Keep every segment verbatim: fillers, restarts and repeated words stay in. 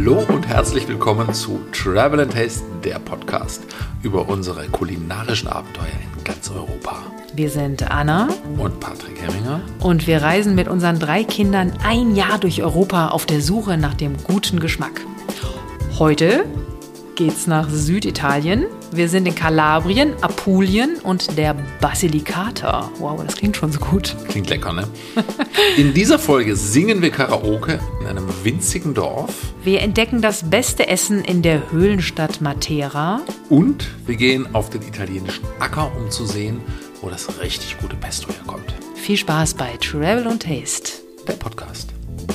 Hallo und herzlich willkommen zu Travel and Taste, der Podcast über unsere kulinarischen Abenteuer in ganz Europa. Wir sind Anna und Patrick Hemminger und wir reisen mit unseren drei Kindern ein Jahr durch Europa auf der Suche nach dem guten Geschmack. Heute geht's nach Süditalien. Wir sind in Kalabrien, Apulien und der Basilicata. Wow, das klingt schon so gut. Klingt lecker, ne? In dieser Folge singen wir Karaoke in einem winzigen Dorf. Wir entdecken das beste Essen in der Höhlenstadt Matera. Und wir gehen auf den italienischen Acker, um zu sehen, wo das richtig gute Pesto herkommt. Viel Spaß bei Travel and Taste, der Podcast.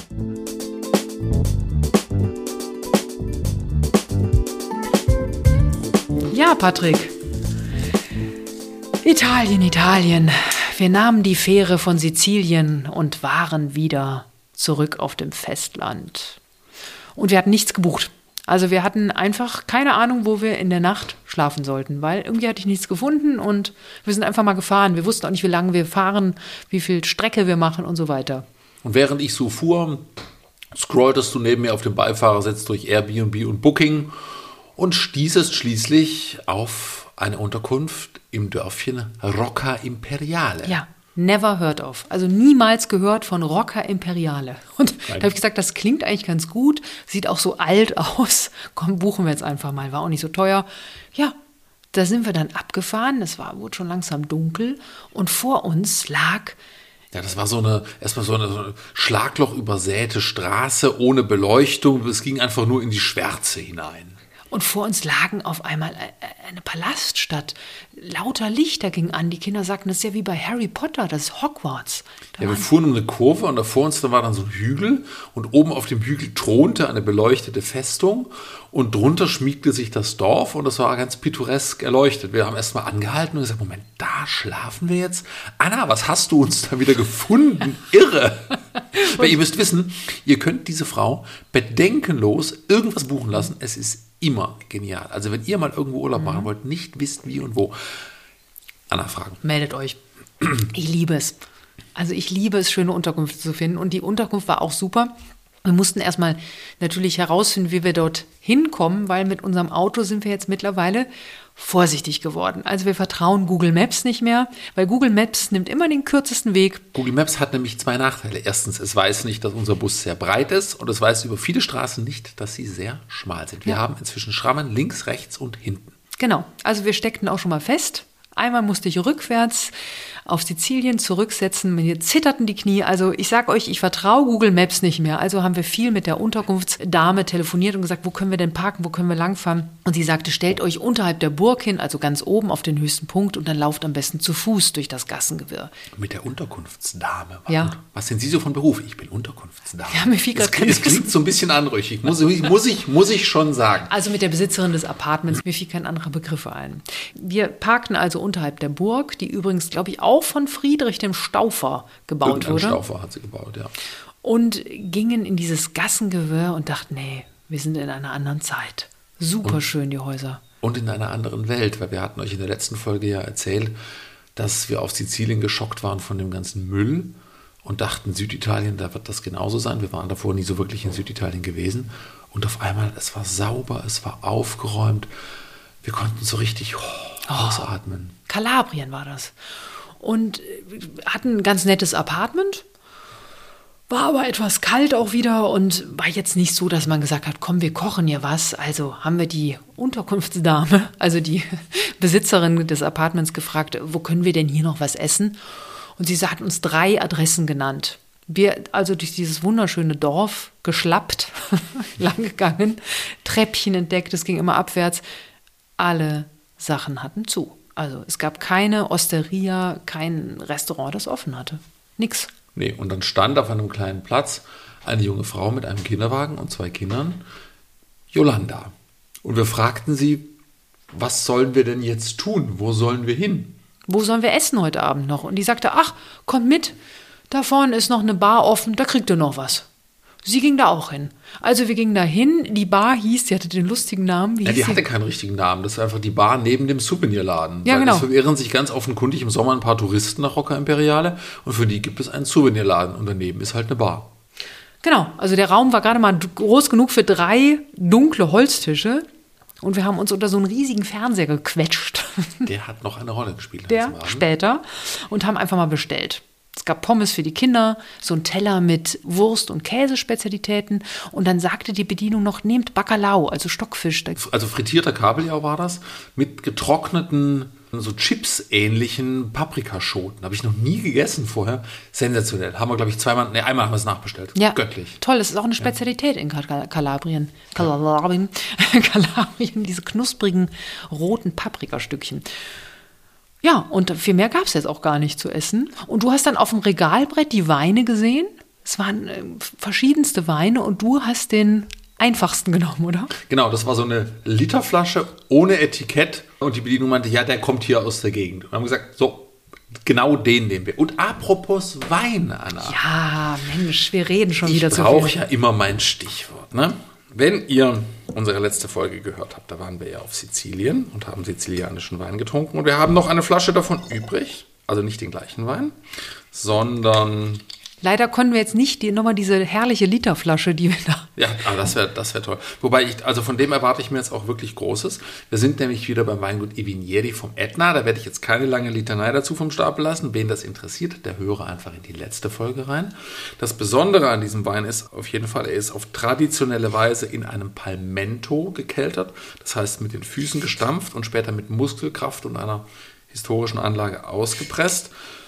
Ja, Patrick. Italien, Italien. Wir nahmen die Fähre von Sizilien und waren wieder zurück auf dem Festland. Und wir hatten nichts gebucht. Also wir hatten einfach keine Ahnung, wo wir in der Nacht schlafen sollten, weil irgendwie hatte ich nichts gefunden und wir sind einfach mal gefahren. Wir wussten auch nicht, wie lange wir fahren, wie viel Strecke wir machen und so weiter. Und während ich so fuhr, scrolltest du neben mir auf dem Beifahrersitz durch Airbnb und Booking und stießest schließlich auf eine Unterkunft im Dörfchen Rocca Imperiale. Ja, never heard of. Also niemals gehört von Rocca Imperiale. Und da habe ich gesagt, das klingt eigentlich ganz gut, sieht auch so alt aus. Komm, buchen wir jetzt einfach mal, war auch nicht so teuer. Ja, da sind wir dann abgefahren, es war, wurde schon langsam dunkel und vor uns lag... Ja, das war so eine, erstmal so eine, so eine Schlagloch übersäte Straße ohne Beleuchtung. Es ging einfach nur in die Schwärze hinein. Und vor uns lagen auf einmal eine Palaststadt. Lauter Lichter gingen an. Die Kinder sagten, das ist ja wie bei Harry Potter, das ist Hogwarts. Da ja, wir fuhren um eine Kurve und da vor uns da war dann so ein Hügel. Und oben auf dem Hügel thronte eine beleuchtete Festung. Und drunter schmiegte sich das Dorf und das war ganz pittoresk erleuchtet. Wir haben erstmal angehalten und gesagt, Moment, da schlafen wir jetzt? Anna, was hast du uns da wieder gefunden? Irre! Weil ihr müsst wissen, ihr könnt diese Frau bedenkenlos irgendwas buchen lassen. Es ist immer genial. Also wenn ihr mal irgendwo Urlaub mhm. machen wollt, nicht wisst wie und wo. Anna, Fragen. Meldet euch. Ich liebe es. Also ich liebe es, schöne Unterkünfte zu finden. Und die Unterkunft war auch super. Wir mussten erstmal natürlich herausfinden, wie wir dort hinkommen, weil mit unserem Auto sind wir jetzt mittlerweile vorsichtig geworden. Also wir vertrauen Google Maps nicht mehr, weil Google Maps nimmt immer den kürzesten Weg. Google Maps hat nämlich zwei Nachteile. Erstens, es weiß nicht, dass unser Bus sehr breit ist und es weiß über viele Straßen nicht, dass sie sehr schmal sind. Wir ja. haben inzwischen Schrammen links, rechts und hinten. Genau, also wir steckten auch schon mal fest. Einmal musste ich rückwärts auf Sizilien zurücksetzen, mir zitterten die Knie. Also ich sag euch, ich vertraue Google Maps nicht mehr. Also haben wir viel mit der Unterkunftsdame telefoniert und gesagt, wo können wir denn parken, wo können wir langfahren? Und sie sagte, stellt euch unterhalb der Burg hin, also ganz oben auf den höchsten Punkt und dann lauft am besten zu Fuß durch das Gassengewirr. Mit der Unterkunftsdame? Ja. Was sind Sie so von Beruf? Ich bin Unterkunftsdame. Ja, mir fiel das, klingt, das klingt so ein bisschen anrüchig, muss, muss, ich, muss ich schon sagen. Also mit der Besitzerin des Apartments, mir fiel kein anderer Begriff ein. Wir parkten also unterhalb der Burg, die übrigens, glaube ich, auch von Friedrich dem Staufer gebaut Irgendein wurde. Staufer hat sie gebaut, ja. Und gingen in dieses Gassengewirr und dachten, nee, wir sind in einer anderen Zeit. Super und, schön, die Häuser. Und in einer anderen Welt, weil wir hatten euch in der letzten Folge ja erzählt, dass wir auf Sizilien geschockt waren von dem ganzen Müll und dachten, Süditalien, da wird das genauso sein. Wir waren davor nie so wirklich in Süditalien gewesen. Und auf einmal, es war sauber, es war aufgeräumt. Wir konnten so richtig oh, ausatmen. Kalabrien war das. Und hatten ein ganz nettes Apartment. War aber etwas kalt auch wieder und war jetzt nicht so, dass man gesagt hat, komm, wir kochen hier was. Also haben wir die Unterkunftsdame, also die Besitzerin des Apartments gefragt, wo können wir denn hier noch was essen? Und sie hat uns drei Adressen genannt. Wir also durch dieses wunderschöne Dorf geschlappt, lang gegangen, Treppchen entdeckt, es ging immer abwärts. Alle Sachen hatten zu. Also es gab keine Osteria, kein Restaurant, das offen hatte. Nix. Nee, und dann stand auf einem kleinen Platz eine junge Frau mit einem Kinderwagen und zwei Kindern, Yolanda. Und wir fragten sie, was sollen wir denn jetzt tun? Wo sollen wir hin? Wo sollen wir essen heute Abend noch? Und die sagte, ach, kommt mit, da vorne ist noch eine Bar offen, da kriegt ihr noch was. Sie ging da auch hin. Also wir gingen da hin, die Bar hieß, die hatte den lustigen Namen. Wie ja, hieß die sie? hatte keinen richtigen Namen, das ist einfach die Bar neben dem Souvenirladen. Ja, Weil genau. Es verirren sich ganz offenkundig im Sommer ein paar Touristen nach Rocca Imperiale und für die gibt es einen Souvenirladen und daneben ist halt eine Bar. Genau, also der Raum war gerade mal groß genug für drei dunkle Holztische. Und wir haben uns unter so einen riesigen Fernseher gequetscht. Der hat noch eine Rolle gespielt. Der später. Und haben einfach mal bestellt. Es gab Pommes für die Kinder, so ein Teller mit Wurst- und Käsespezialitäten. Und dann sagte die Bedienung noch, nehmt Bacalao, also Stockfisch. Also frittierter Kabeljau war das, mit getrockneten, so Chips-ähnlichen Paprikaschoten. Habe ich noch nie gegessen vorher. Sensationell. Haben wir, glaube ich, zweimal, nee, einmal haben wir es nachbestellt. Ja, göttlich. Toll, das ist auch eine Spezialität ja. in Kal- Kalabrien. Kalabrien. Kalabrien, diese knusprigen roten Paprikastückchen. Ja, und viel mehr gab es jetzt auch gar nicht zu essen. Und du hast dann auf dem Regalbrett die Weine gesehen. Es waren äh, verschiedenste Weine und du hast den einfachsten genommen, oder? Genau, das war so eine Literflasche ohne Etikett. Und die Bedienung meinte, ja, der kommt hier aus der Gegend. Und wir haben gesagt, so, genau den nehmen wir. Und apropos Wein, Anna. Ja, Mensch, wir reden schon ich wieder zu viel. Ich brauche ja immer mein Stichwort, ne? Wenn ihr unsere letzte Folge gehört habt, da waren wir ja auf Sizilien und haben sizilianischen Wein getrunken. Und wir haben noch eine Flasche davon übrig. Also nicht den gleichen Wein, sondern... Leider konnten wir jetzt nicht die, nochmal diese herrliche Literflasche, die wir da... Ja, aber das wäre das wär toll. Wobei, ich, also von dem erwarte ich mir jetzt auch wirklich Großes. Wir sind nämlich wieder beim Weingut I Vinieri vom Etna. Da werde ich jetzt keine lange Litanei dazu vom Stapel lassen. Wen das interessiert, der höre einfach in die letzte Folge rein. Das Besondere an diesem Wein ist auf jeden Fall, er ist auf traditionelle Weise in einem Palmento gekeltert. Das heißt mit den Füßen gestampft und später mit Muskelkraft und einer historischen Anlage ausgepresst.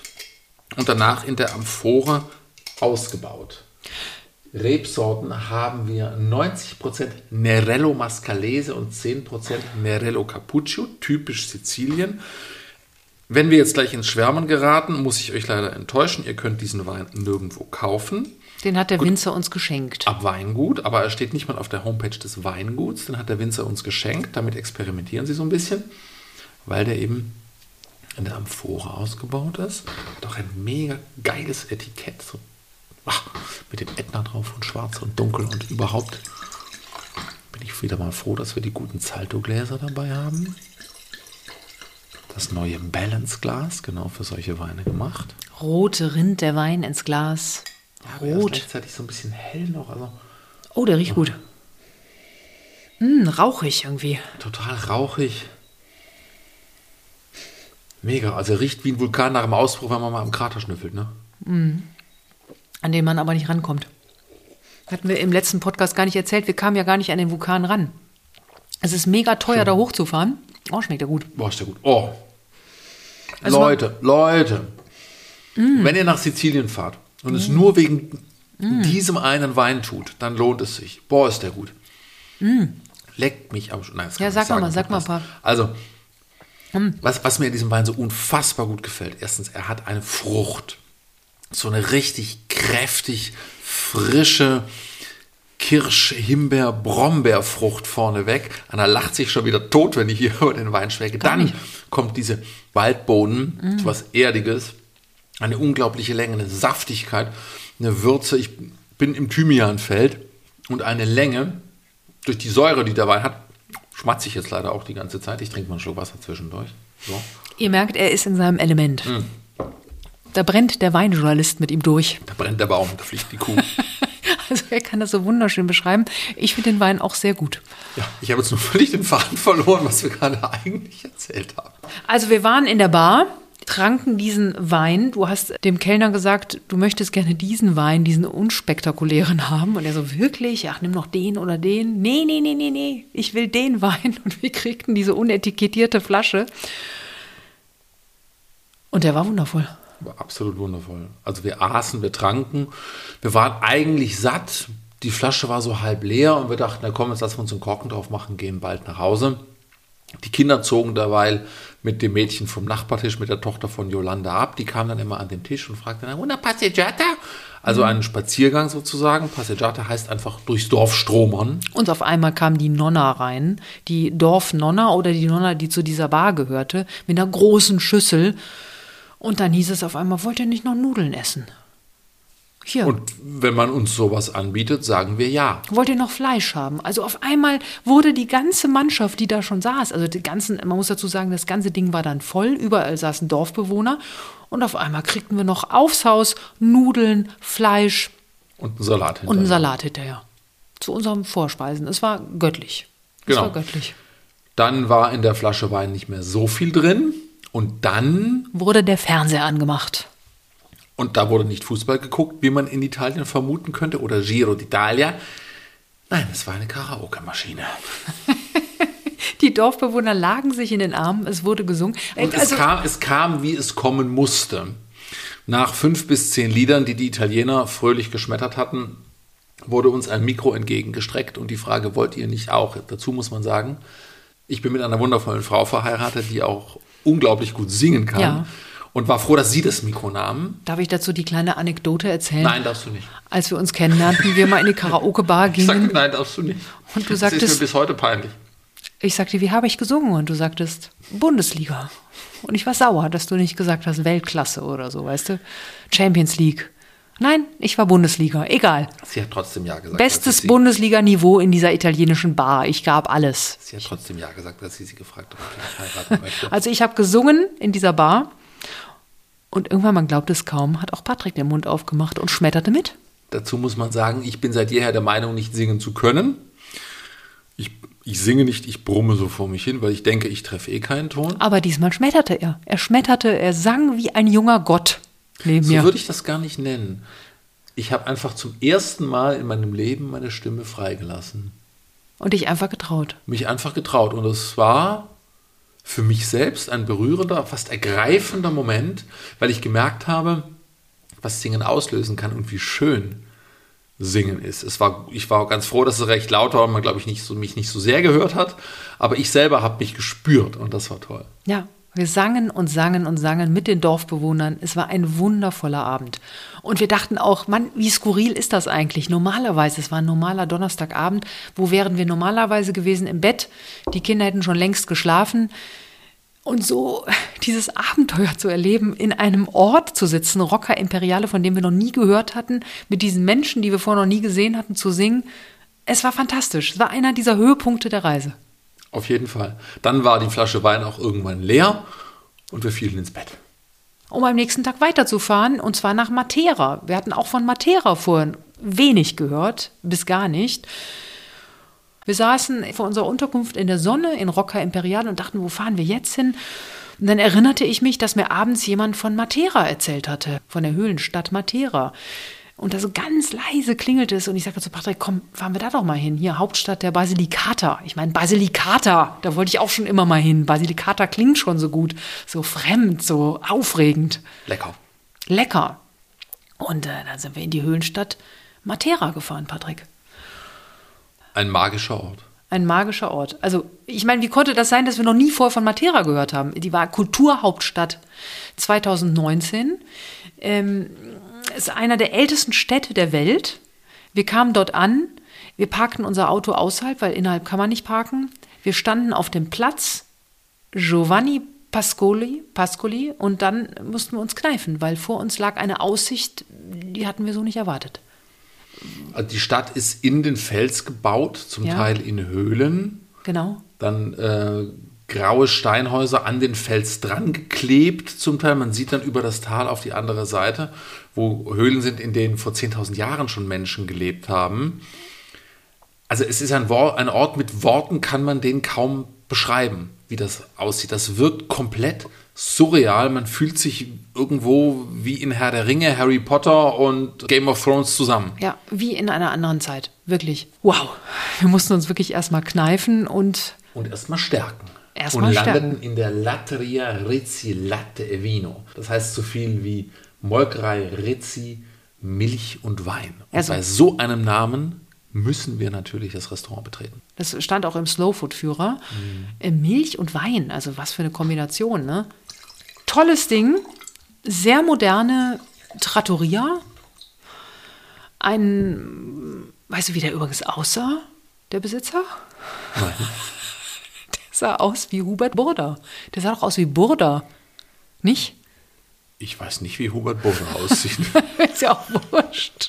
Und danach in der Amphore ausgebaut. Rebsorten haben wir neunzig Prozent Nerello Mascalese und zehn Prozent Nerello Cappuccio, typisch Sizilien. Wenn wir jetzt gleich ins Schwärmen geraten, muss ich euch leider enttäuschen. Ihr könnt diesen Wein nirgendwo kaufen. Den hat der Gut, Winzer uns geschenkt. Ab Weingut, aber er steht nicht mal auf der Homepage des Weinguts. Den hat der Winzer uns geschenkt. Damit experimentieren sie so ein bisschen, weil der eben in der Amphore ausgebaut ist. Hat auch ein mega geiles Etikett, so ach, mit dem Etna drauf und schwarz und dunkel und überhaupt bin ich wieder mal froh, dass wir die guten Zalto-Gläser dabei haben. Das neue Balance-Glas, genau für solche Weine gemacht. Rote rinnt der Wein ins Glas. Ja, Rot. Gleichzeitig so ein bisschen hell noch. Also oh, der riecht gut. Mm, rauchig irgendwie. total rauchig. Mega, also riecht wie ein Vulkan nach dem Ausbruch, wenn man mal am Krater schnüffelt, ne? Mm. An den man aber nicht rankommt. Hatten wir im letzten Podcast gar nicht erzählt, wir kamen ja gar nicht an den Vulkan ran. Es ist mega teuer, da hochzufahren. Oh, schmeckt ja gut. Boah, ist der gut. Oh. Also Leute, Leute. Mm. Wenn ihr nach Sizilien fahrt und mm. es nur wegen mm. diesem einen Wein tut, dann lohnt es sich. Boah, ist der gut. Mm. Leckt mich am Sch- Nein, das Ja, kann sag ich sagen, mal, sag mal ein paar. Also, mm. was, was mir in diesem Wein so unfassbar gut gefällt, erstens, er hat eine Frucht. So eine richtig kräftig, frische Kirsch-, Himbeer-, Brombeerfrucht vorneweg. Anna lacht sich schon wieder tot, wenn ich hier über den Wein schwelge. Gar Dann nicht. kommt diese Waldbohnen, mm. was Erdiges, eine unglaubliche Länge, eine Saftigkeit, eine Würze. Ich bin im Thymianfeld und eine Länge, durch die Säure, die der Wein hat, schmatze ich jetzt leider auch die ganze Zeit. Ich trinke mal einen Schluck Wasser zwischendurch. So. Ihr merkt, er ist in seinem Element. Mm. Da brennt der Weinjournalist mit ihm durch. Da brennt der Baum, da fliegt die Kuh. Also er kann das so wunderschön beschreiben. Ich finde den Wein auch sehr gut. Ja, ich habe jetzt nur völlig den Faden verloren, was wir gerade eigentlich erzählt haben. Also wir waren in der Bar, tranken diesen Wein. Du hast dem Kellner gesagt, du möchtest gerne diesen Wein, diesen unspektakulären haben. Und er so, wirklich? Ach, nimm noch den oder den. Nee, nee, nee, nee, nee. Ich will den Wein. Und wir kriegten diese unetikettierte Flasche. Und der war wundervoll. War absolut wundervoll. Also wir aßen, wir tranken, wir waren eigentlich satt. Die Flasche war so halb leer und wir dachten, na komm, jetzt lassen wir uns einen Korken drauf machen, gehen bald nach Hause. Die Kinder zogen derweil mit dem Mädchen vom Nachbartisch, mit der Tochter von Yolanda ab. Die kam dann immer an den Tisch und fragte dann, una passeggiata? Also einen Spaziergang sozusagen. Passeggiata heißt einfach durchs Dorf stromern. Und auf einmal kam die Nonna rein, die Dorfnonna oder die Nonna, die zu dieser Bar gehörte, mit einer großen Schüssel. Und dann hieß es auf einmal, wollt ihr nicht noch Nudeln essen? Hier. Und wenn man uns sowas anbietet, sagen wir ja. Wollt ihr noch Fleisch haben? Also auf einmal wurde die ganze Mannschaft, die da schon saß, also die ganzen, man muss dazu sagen, das ganze Ding war dann voll, überall saßen Dorfbewohner und auf einmal kriegten wir noch aufs Haus Nudeln, Fleisch Und ein Salat hinterher. Und ein Salat hinterher. Zu unseren Vorspeisen. Es war göttlich. Es Genau. war göttlich. Dann war in der Flasche Wein nicht mehr so viel drin. Und dann... Wurde der Fernseher angemacht. Und da wurde nicht Fußball geguckt, wie man in Italien vermuten könnte. Oder Giro d'Italia. Nein, es war eine Karaoke-Maschine. Die Dorfbewohner lagen sich in den Armen. Es wurde gesungen. Und also, es, kam, es kam, wie es kommen musste. Nach fünf bis zehn Liedern, die die Italiener fröhlich geschmettert hatten, wurde uns ein Mikro entgegengestreckt. Und die Frage, wollt ihr nicht auch? Dazu muss man sagen, ich bin mit einer wundervollen Frau verheiratet, die auch unglaublich gut singen kann. Ja. Und war froh, dass sie das Mikro nahm. Darf ich dazu die kleine Anekdote erzählen? Nein, darfst du nicht. Als wir uns kennenlernten, wir mal in die Karaoke-Bar Ich sagte, gingen. nein, darfst du nicht. Und du das sagtest, ist mir bis heute peinlich. Ich sagte, wie habe ich gesungen? Und du sagtest, Bundesliga. Und ich war sauer, dass du nicht gesagt hast, Weltklasse oder so, weißt du? Champions League. Nein, ich war Bundesliga. Egal. Sie hat trotzdem ja gesagt. Bestes sie, Bundesliga-Niveau in dieser italienischen Bar. Ich gab alles. Sie hat trotzdem ja gesagt, dass sie sie gefragt hat, ob sie mich heiraten möchte. Also ich habe gesungen in dieser Bar. Und irgendwann, man glaubt es kaum, hat auch Patrick den Mund aufgemacht und schmetterte mit. Dazu muss man sagen, ich bin seit jeher der Meinung, nicht singen zu können. Ich, ich singe nicht, ich brumme so vor mich hin, weil ich denke, ich treffe eh keinen Ton. Aber diesmal schmetterte er. Er schmetterte, er sang wie ein junger Gott neben So mir. würde ich das gar nicht nennen. Ich habe einfach zum ersten Mal in meinem Leben meine Stimme freigelassen. Und dich einfach getraut. Mich einfach getraut. Und es war für mich selbst ein berührender, fast ergreifender Moment, weil ich gemerkt habe, was Singen auslösen kann und wie schön Singen ist. Es war, ich war ganz froh, dass es recht laut war und man, glaube ich, nicht so, mich nicht so sehr gehört hat. Aber ich selber habe mich gespürt und das war toll. Ja, wir sangen und sangen und sangen mit den Dorfbewohnern. Es war ein wundervoller Abend. Und wir dachten auch, Mann, wie skurril ist das eigentlich? Normalerweise, es war ein normaler Donnerstagabend. Wo wären wir normalerweise gewesen? Im Bett. Die Kinder hätten schon längst geschlafen. Und so dieses Abenteuer zu erleben, in einem Ort zu sitzen, Rocca Imperiale, von dem wir noch nie gehört hatten, mit diesen Menschen, die wir vorher noch nie gesehen hatten, zu singen. Es war fantastisch. Es war einer dieser Höhepunkte der Reise. Auf jeden Fall. Dann war die Flasche Wein auch irgendwann leer und wir fielen ins Bett. Um am nächsten Tag weiterzufahren, und zwar nach Matera. Wir hatten auch von Matera vorhin wenig gehört, bis gar nicht. Wir saßen vor unserer Unterkunft in der Sonne in Rocca Imperiale und dachten, wo fahren wir jetzt hin? Und dann erinnerte ich mich, dass mir abends jemand von Matera erzählt hatte, von der Höhlenstadt Matera. Und da so ganz leise klingelte es und ich sagte zu Patrick, komm, fahren wir da doch mal hin. Hier, Hauptstadt der Basilicata. Ich meine, Basilicata, da wollte ich auch schon immer mal hin. Basilicata klingt schon so gut, so fremd, so aufregend. Lecker. Lecker. Und äh, dann sind wir in die Höhlenstadt Matera gefahren, Patrick. Ein magischer Ort. Ein magischer Ort. Also, ich meine, wie konnte das sein, dass wir noch nie vorher von Matera gehört haben? Die war Kulturhauptstadt zwanzig neunzehn. Ähm, ist einer der ältesten Städte der Welt. Wir kamen dort an. Wir parkten unser Auto außerhalb, weil innerhalb kann man nicht parken. Wir standen auf dem Platz Giovanni Pascoli, Pascoli und dann mussten wir uns kneifen, weil vor uns lag eine Aussicht, die hatten wir so nicht erwartet. Also die Stadt ist in den Fels gebaut, zum Ja. Teil in Höhlen. Genau. Dann äh, graue Steinhäuser an den Fels dran geklebt, zum Teil. Man sieht dann über das Tal auf die andere Seite, wo Höhlen sind, in denen vor zehntausend Jahren schon Menschen gelebt haben. Also es ist ein, Wort, ein Ort, mit Worten kann man den kaum beschreiben, wie das aussieht. Das wirkt komplett surreal. Man fühlt sich irgendwo wie in Herr der Ringe, Harry Potter und Game of Thrones zusammen. Ja, wie in einer anderen Zeit. Wirklich. Wow. Wir mussten uns wirklich erstmal kneifen und Und erstmal stärken. Erst mal und stärken. landeten in der Latteria Rizzi Latte e Vino. Das heißt so viel wie Molkerei Rizzi, Milch und Wein. Und Also- bei so einem Namen müssen wir natürlich das Restaurant betreten. das stand auch im Slowfood-Führer. Äh, Milch und Wein, also was für eine Kombination, ne? Tolles Ding, sehr moderne Trattoria. Ein, weißt du, wie der übrigens aussah, der Besitzer? Nein. Der sah aus wie Hubert Burda. Der sah doch aus wie Burda, nicht? Ich weiß nicht, wie Hubert Burda aussieht. Ist ja auch wurscht.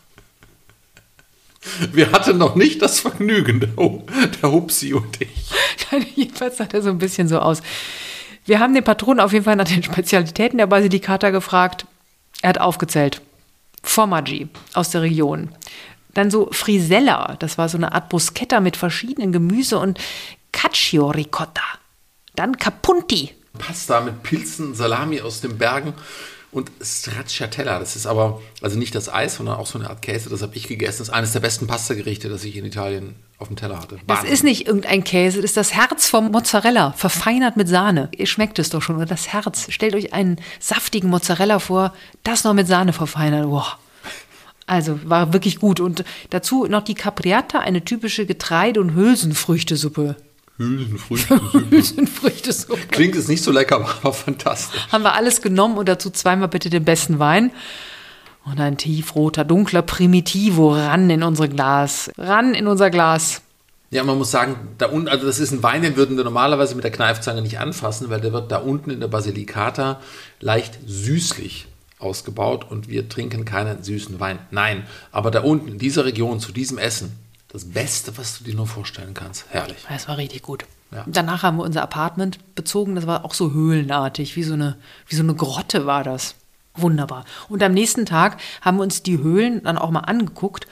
Wir hatten noch nicht das Vergnügen, der, Hu- der Hupsi und ich. Jedenfalls sah der so ein bisschen so aus. Wir haben den Patron auf jeden Fall nach den Spezialitäten der Basilicata gefragt. Er hat aufgezählt. Formaggi aus der Region. Dann so Frisella, das war so eine Art Bruschetta mit verschiedenen Gemüse und Cacio Ricotta. Dann Capunti. Pasta mit Pilzen, Salami aus den Bergen und Stracciatella. Das ist aber, also nicht das Eis, sondern auch so eine Art Käse. Das habe ich gegessen. Das ist eines der besten Pastagerichte, das ich in Italien auf dem Teller hatte. Das ist nicht irgendein Käse, das ist das Herz vom Mozzarella, verfeinert mit Sahne. Ihr schmeckt es doch schon, oder das Herz. Stellt euch einen saftigen Mozzarella vor, das noch mit Sahne verfeinert. Boah. Also war wirklich gut. Und dazu noch die Capriata, eine typische Getreide- und Hülsenfrüchtesuppe. Hülsenfrüchtesuppe. Hülsenfrüchtesuppe. Klingt jetzt nicht so lecker, aber war fantastisch. Haben wir alles genommen und dazu zweimal bitte den besten Wein. Und ein tiefroter, dunkler Primitivo ran in unser Glas. Ran in unser Glas. Ja, man muss sagen, da unten, also das ist ein Wein, den würden wir normalerweise mit der Kneifzange nicht anfassen, weil der wird da unten in der Basilicata leicht süßlich ausgebaut und wir trinken keinen süßen Wein. Nein, aber da unten in dieser Region zu diesem Essen, das Beste, was du dir nur vorstellen kannst. Herrlich. Das war richtig gut. Ja. Danach haben wir unser Apartment bezogen, das war auch so höhlenartig, wie so eine, wie so eine Grotte war das. Wunderbar. Und am nächsten Tag haben wir uns die Höhlen dann auch mal angeguckt.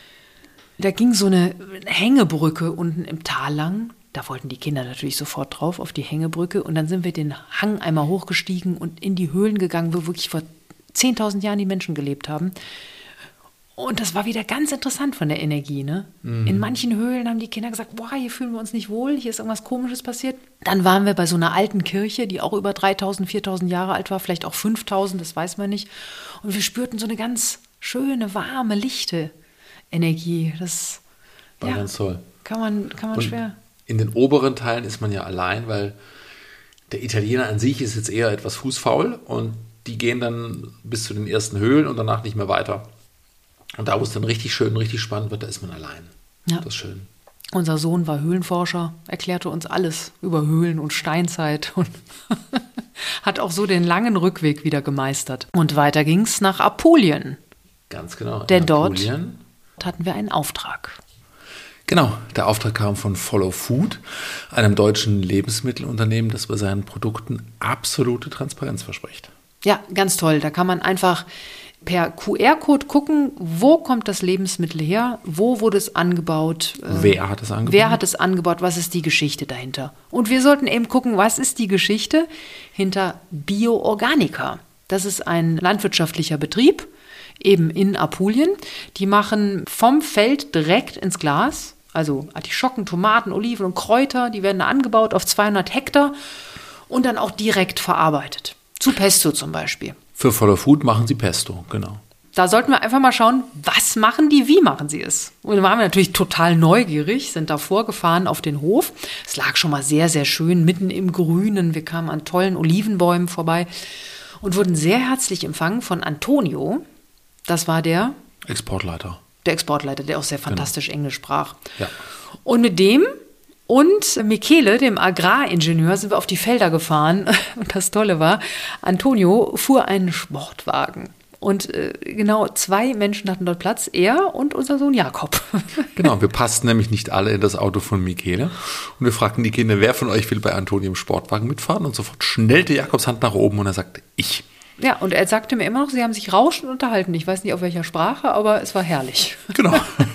Da ging so eine Hängebrücke unten im Tal lang. Da wollten die Kinder natürlich sofort drauf, auf die Hängebrücke. Und dann sind wir den Hang einmal hochgestiegen und in die Höhlen gegangen, wo wirklich vor zehntausend Jahren die Menschen gelebt haben. Und das war wieder ganz interessant von der Energie. Ne? Mhm. In manchen Höhlen haben die Kinder gesagt, boah, hier fühlen wir uns nicht wohl, hier ist irgendwas Komisches passiert. Dann waren wir bei so einer alten Kirche, die auch über dreitausend, viertausend Jahre alt war, vielleicht auch fünftausend, das weiß man nicht. Und wir spürten so eine ganz schöne, warme, lichte Energie. Das war ja ganz toll. Kann man, kann man schwer. In den oberen Teilen ist man ja allein, weil der Italiener an sich ist jetzt eher etwas fußfaul und die gehen dann bis zu den ersten Höhlen und danach nicht mehr weiter. Und da, wo es dann richtig schön, richtig spannend wird, da ist man allein. Ja. Das ist schön. Unser Sohn war Höhlenforscher, erklärte uns alles über Höhlen und Steinzeit und hat auch so den langen Rückweg wieder gemeistert. Und weiter ging es nach Apulien. Ganz genau. Denn dort hatten wir einen Auftrag. Genau, der Auftrag kam von Follow Food, einem deutschen Lebensmittelunternehmen, das bei seinen Produkten absolute Transparenz verspricht. Ja, ganz toll. Da kann man einfach per Q R-Code gucken, wo kommt das Lebensmittel her, wo wurde es angebaut. Wer hat es angebaut? Wer hat es angebaut, was ist die Geschichte dahinter? Und wir sollten eben gucken, was ist die Geschichte hinter Bio-Organica. Das ist ein landwirtschaftlicher Betrieb, eben in Apulien. Die machen vom Feld direkt ins Glas, also Artischocken, Tomaten, Oliven und Kräuter, die werden da angebaut auf zweihundert Hektar und dann auch direkt verarbeitet. Zu Pesto zum Beispiel. Für Follow Food machen sie Pesto, genau. Da sollten wir einfach mal schauen, was machen die, wie machen sie es? Und da waren wir natürlich total neugierig, sind da vorgefahren auf den Hof. Es lag schon mal sehr, sehr schön mitten im Grünen. Wir kamen an tollen Olivenbäumen vorbei und wurden sehr herzlich empfangen von Antonio. Das war der Exportleiter. Der Exportleiter, der auch sehr fantastisch genau. Englisch sprach. Ja. Und mit dem und Michele, dem Agraringenieur, sind wir auf die Felder gefahren. Und das Tolle war, Antonio fuhr einen Sportwagen. Und äh, genau zwei Menschen hatten dort Platz, er und unser Sohn Jakob. Genau, wir passten nämlich nicht alle in das Auto von Michele. Und wir fragten die Kinder, wer von euch will bei Antonio im Sportwagen mitfahren? Und sofort schnellte Jakobs Hand nach oben und er sagte, ich. Ja, und er sagte mir immer noch, sie haben sich rauschend unterhalten. Ich weiß nicht, auf welcher Sprache, aber es war herrlich. Genau.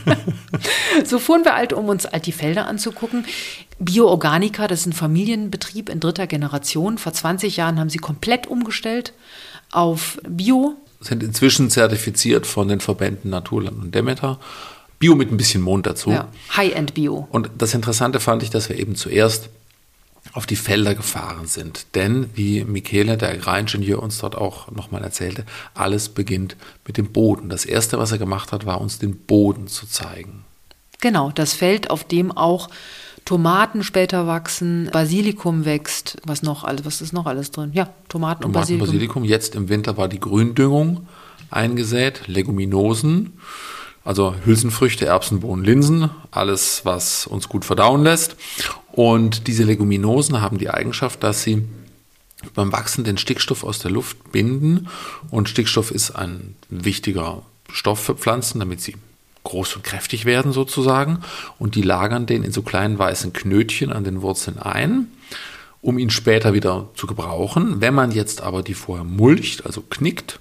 So fuhren wir halt, um uns halt die Felder anzugucken. Bio-Organica, das ist ein Familienbetrieb in dritter Generation. Vor zwanzig Jahren haben sie komplett umgestellt auf Bio. Sind inzwischen zertifiziert von den Verbänden Naturland und Demeter. Bio mit ein bisschen Mond dazu. Ja, High-End-Bio. Und das Interessante fand ich, dass wir eben zuerst auf die Felder gefahren sind. Denn, wie Michele, der Agraringenieur, uns dort auch nochmal erzählte, alles beginnt mit dem Boden. Das Erste, was er gemacht hat, war uns den Boden zu zeigen. Genau, das Feld, auf dem auch Tomaten später wachsen, Basilikum wächst, was noch alles, was ist noch alles drin? Ja, Tomaten, Tomaten und Basilikum. Basilikum. Jetzt im Winter war die Gründüngung eingesät, Leguminosen, also Hülsenfrüchte, Erbsen, Bohnen, Linsen, alles, was uns gut verdauen lässt. Und diese Leguminosen haben die Eigenschaft, dass sie beim Wachsen den Stickstoff aus der Luft binden. Und Stickstoff ist ein wichtiger Stoff für Pflanzen, damit sie groß und kräftig werden sozusagen. Und die lagern den in so kleinen weißen Knötchen an den Wurzeln ein, um ihn später wieder zu gebrauchen. Wenn man jetzt aber die vorher mulcht, also knickt,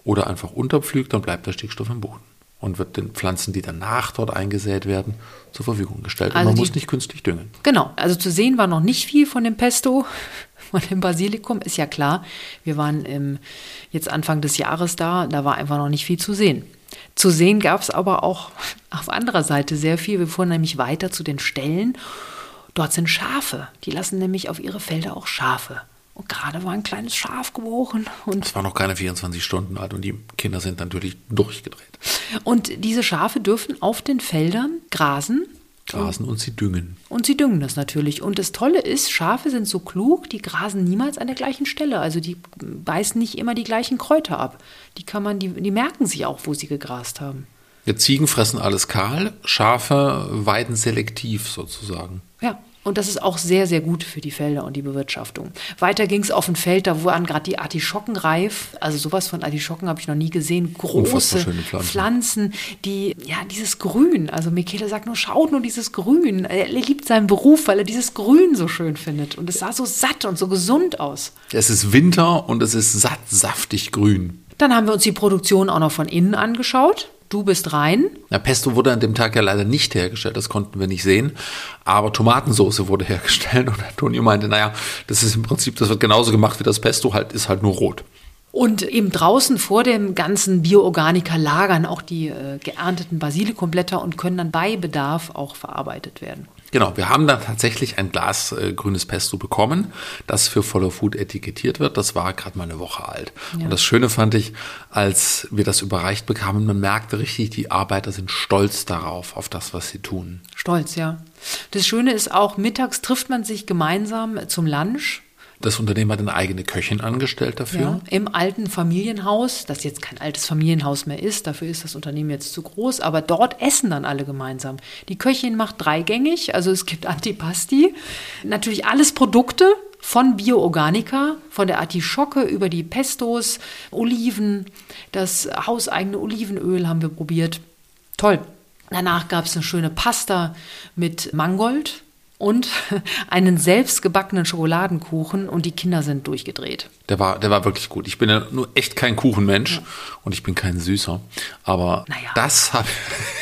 oder einfach unterpflügt, dann bleibt der Stickstoff im Boden und wird den Pflanzen, die danach dort eingesät werden, zur Verfügung gestellt. Also und man die, muss nicht künstlich düngen. Genau, also zu sehen war noch nicht viel von dem Pesto, von dem Basilikum, ist ja klar. Wir waren im, jetzt Anfang des Jahres da, da war einfach noch nicht viel zu sehen. Zu sehen gab es aber auch auf anderer Seite sehr viel. Wir fuhren nämlich weiter zu den Ställen. Dort sind Schafe. Die lassen nämlich auf ihre Felder auch Schafe. Und gerade war ein kleines Schaf geboren. Und es war noch keine vierundzwanzig Stunden alt und die Kinder sind natürlich durchgedreht. Und diese Schafe dürfen auf den Feldern grasen. Grasen und sie düngen. Und sie düngen das natürlich. Und das Tolle ist, Schafe sind so klug, die grasen niemals an der gleichen Stelle. Also die beißen nicht immer die gleichen Kräuter ab. Die kann man, die, die merken sich auch, wo sie gegrast haben. Ja, Ziegen fressen alles kahl, Schafe weiden selektiv sozusagen. Ja, und das ist auch sehr, sehr gut für die Felder und die Bewirtschaftung. Weiter ging es auf ein Feld, da waren gerade die Artischocken reif. Also sowas von Artischocken habe ich noch nie gesehen. Große schöne Pflanzen. Pflanzen, die, ja, dieses Grün. Also Michele sagt nur, schaut nur dieses Grün. Er liebt seinen Beruf, weil er dieses Grün so schön findet. Und es sah so satt und so gesund aus. Es ist Winter und es ist satt, saftig grün. Dann haben wir uns die Produktion auch noch von innen angeschaut. Du bist rein. Na, Pesto wurde an dem Tag ja leider nicht hergestellt, das konnten wir nicht sehen. Aber Tomatensauce wurde hergestellt und Antonio meinte, naja, das ist im Prinzip, das wird genauso gemacht wie das Pesto, halt ist halt nur rot. Und eben draußen vor dem ganzen Bio-Organika lagern auch die äh, geernteten Basilikumblätter und können dann bei Bedarf auch verarbeitet werden. Genau, wir haben dann tatsächlich ein Glas äh, grünes Pesto bekommen, das für Follow Food etikettiert wird. Das war gerade mal eine Woche alt. Ja. Und das Schöne fand ich, als wir das überreicht bekamen, man merkte richtig, die Arbeiter sind stolz darauf, auf das, was sie tun. Stolz, ja. Das Schöne ist auch, mittags trifft man sich gemeinsam zum Lunch. Das Unternehmen hat eine eigene Köchin angestellt dafür. Ja, im alten Familienhaus, das jetzt kein altes Familienhaus mehr ist, dafür ist das Unternehmen jetzt zu groß, aber dort essen dann alle gemeinsam. Die Köchin macht dreigängig, also es gibt Antipasti, natürlich alles Produkte von Bio-Organika, von der Artischocke über die Pestos, Oliven, das hauseigene Olivenöl haben wir probiert. Toll. Danach gab es eine schöne Pasta mit Mangold und einen selbstgebackenen Schokoladenkuchen und die Kinder sind durchgedreht. Der war, der war wirklich gut. Ich bin ja nur echt kein Kuchenmensch ja. und ich bin kein Süßer. Aber naja. das habe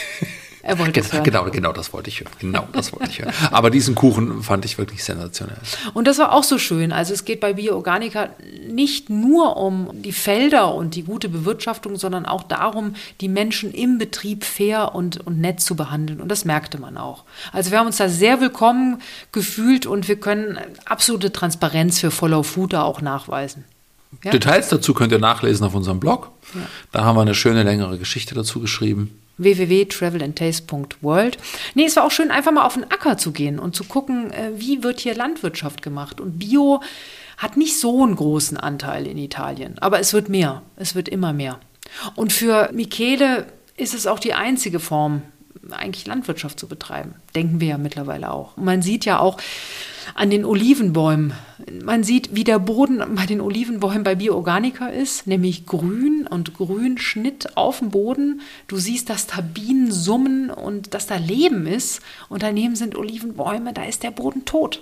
Er wollte es hören. Genau, genau, das wollte ich hören. Genau, das wollte ich hören. Aber diesen Kuchen fand ich wirklich sensationell. Und das war auch so schön. Also es geht bei Bio-Organika nicht nur um die Felder und die gute Bewirtschaftung, sondern auch darum, die Menschen im Betrieb fair und, und nett zu behandeln. Und das merkte man auch. Also wir haben uns da sehr willkommen gefühlt und wir können absolute Transparenz für Follow Food da auch nachweisen. Ja? Details dazu könnt ihr nachlesen auf unserem Blog. Ja. Da haben wir eine schöne, längere Geschichte dazu geschrieben. w w w punkt travel and taste punkt world. Nee, es war auch schön, einfach mal auf den Acker zu gehen und zu gucken, wie wird hier Landwirtschaft gemacht. Und Bio hat nicht so einen großen Anteil in Italien, aber es wird mehr, es wird immer mehr. Und für Michele ist es auch die einzige Form, eigentlich Landwirtschaft zu betreiben. Denken wir ja mittlerweile auch. Und man sieht ja auch an den Olivenbäumen, man sieht, wie der Boden bei den Olivenbäumen bei Bio-Organika ist, nämlich grün und Grünschnitt auf dem Boden. Du siehst, dass da Bienen summen und dass da Leben ist. Und daneben sind Olivenbäume, da ist der Boden tot.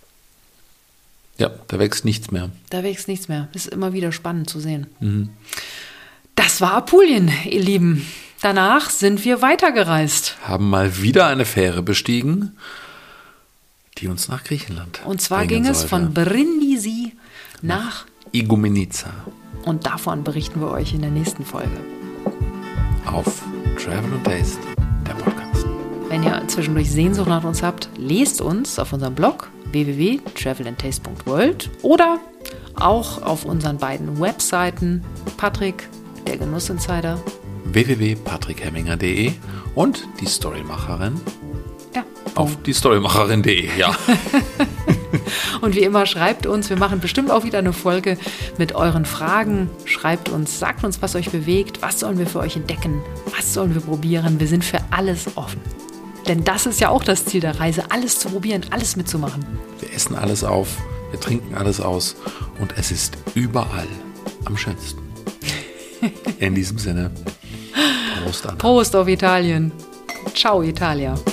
Ja, da wächst nichts mehr. Da wächst nichts mehr. Das ist immer wieder spannend zu sehen. Mhm. Das war Apulien, ihr Lieben. Danach sind wir weitergereist. Haben mal wieder eine Fähre bestiegen, die uns nach Griechenland Und zwar ging es von Brindisi nach, nach Igoumenitsa. Und davon berichten wir euch in der nächsten Folge. Auf Travel and Taste, der Podcast. Wenn ihr zwischendurch Sehnsucht nach uns habt, lest uns auf unserem Blog w w w punkt travel and taste punkt world oder auch auf unseren beiden Webseiten Patrick, der Genussinsider, w w w punkt patrick hemminger punkt de und die Storymacherin ja, auf die storymacherin punkt de, ja. Und wie immer, schreibt uns, wir machen bestimmt auch wieder eine Folge mit euren Fragen. Schreibt uns, sagt uns, was euch bewegt, was sollen wir für euch entdecken, was sollen wir probieren. Wir sind für alles offen. Denn das ist ja auch das Ziel der Reise, alles zu probieren, alles mitzumachen. Wir essen alles auf, wir trinken alles aus und es ist überall am schönsten. In diesem Sinne, Prost an. Prost auf Italien. Ciao, Italia.